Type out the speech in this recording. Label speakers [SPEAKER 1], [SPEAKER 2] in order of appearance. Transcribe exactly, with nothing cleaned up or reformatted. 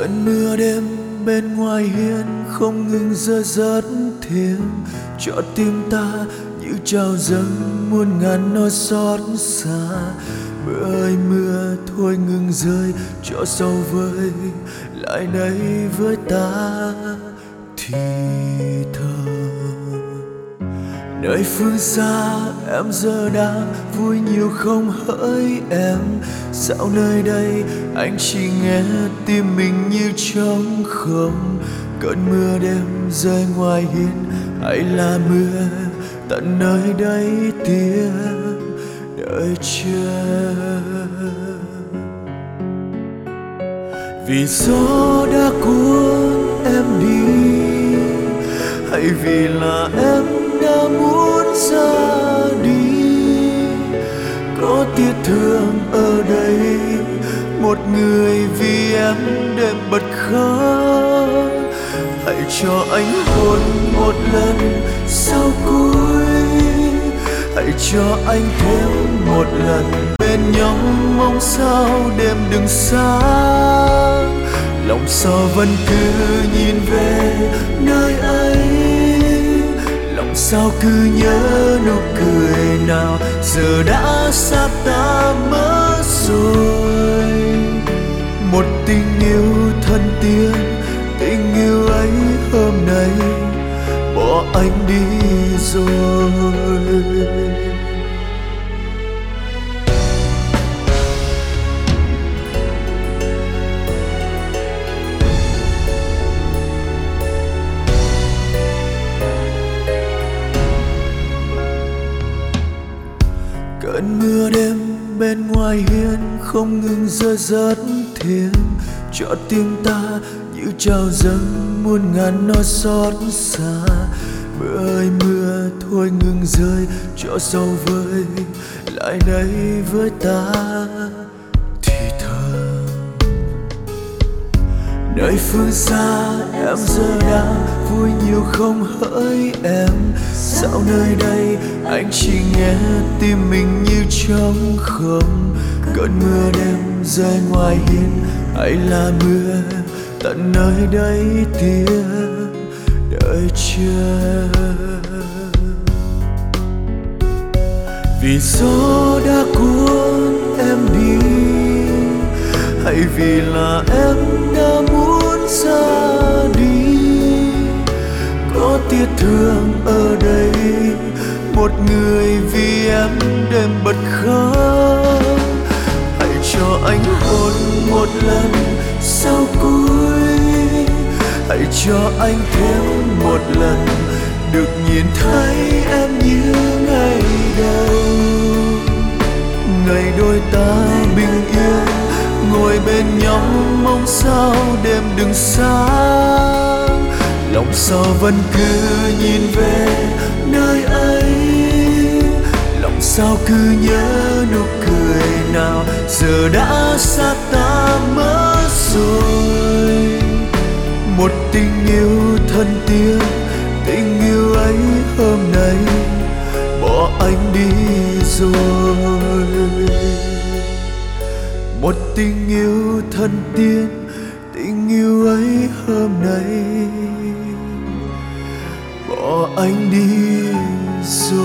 [SPEAKER 1] Cơn mưa đêm bên ngoài hiên không ngừng rơi rớt thêm cho tim ta như trào dâng muôn ngàn nỗi xót xa. Mưa ơi mưa thôi ngừng rơi cho sầu vơi lại đây với ta thì thầm. Nơi phương xa em giờ đang vui nhiều không hỡi em, dạo nơi đây anh chỉ nghe tim mình như trống không. Cơn mưa đêm rơi ngoài hiên hay là mưa tận nơi đây tiếng đợi chờ. Vì gió đã cuốn em đi hay vì là em đã muốn ra đi, có tiếc thương ở đây một người vì em đêm bật khóc. Hãy cho anh hôn một lần sau cuối, hãy cho anh thêm một lần bên nhau, mong sao đêm đừng sáng. Lòng sao vẫn cứ nhìn về nơi ấy, lòng sao cứ nhớ nụ cười nào giờ đã xa ta mất rồi. Một tình yêu thân tiên, tình yêu ấy hôm nay bỏ anh đi rồi. Cơn mưa đêm bên ngoài hiên không ngừng rơi rớt thêm cho tim ta như trào dâng muôn ngàn nỗi xót xa. Mưa ơi mưa thôi ngừng rơi cho sầu vơi lại đây với ta thì thầm. Nơi phương xa em giờ đang vui nhiều không hỡi em, dạo nơi đây anh chỉ nghe tim mình như trống không. Cơn mưa đêm rơi ngoài hiên hay là mưa tận nơi đây tiếng đợi chờ. Vì gió đã cuốn em đi hay vì là em đã muốn ra đi, có tiếc thương ở đây một người vì em đêm bật khóc. Hãy cho anh hôn một lần sau cuối, hãy cho anh thêm một lần được nhìn thấy em như ngày đầu. Ngày đôi ta bình yên ngồi bên nhau, mong sao đêm đừng sáng. Lòng sao vẫn cứ nhìn về nơi ấy, lòng sao cứ nhớ nụ cười nào giờ đã xa ta mất rồi. Một tình yêu thân tiên, tình yêu ấy hôm nay bỏ anh đi rồi. Một tình yêu thân tiên, tình yêu ấy hôm nay bỏ anh đi rồi.